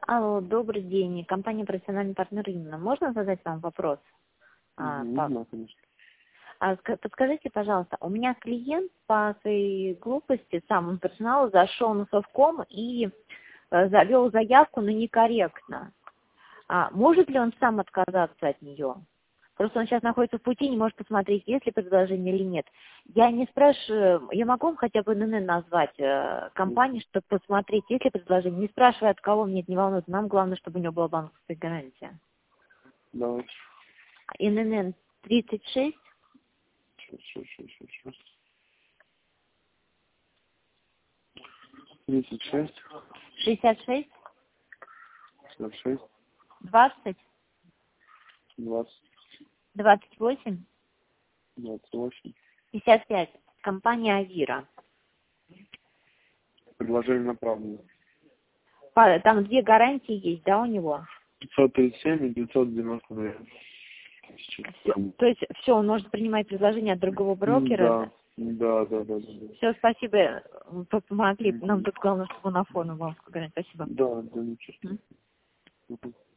Алло, добрый день. Компания «Профессиональный партнер» Инна. Можно задать вам вопрос? Можно, конечно. Подскажите, пожалуйста, у меня клиент по своей глупости, сам он персонал, зашел на Совком и завел заявку, но некорректно. Может ли он сам отказаться от нее? Просто он сейчас находится в пути, не может посмотреть, есть ли предложение или нет. Я не спрашиваю, я могу вам хотя бы ННН назвать компании, чтобы посмотреть, есть ли предложение. Не спрашивая от кого, мне это не волнует. Нам главное, чтобы у него была банковская гарантия. Давайте. ННН 36 Сейчас. 36, 66 66, 20 20, 28 28. 55. Компания Авира. Предложение направлено. Там две гарантии есть, да, у него? 537 и 992. То есть все, он может принимать предложение от другого брокера? Да. Все, спасибо, вы помогли. Нам тут главное, чтобы он оформил банковскую гарантию. Спасибо. Да, ничего. М? Мгм.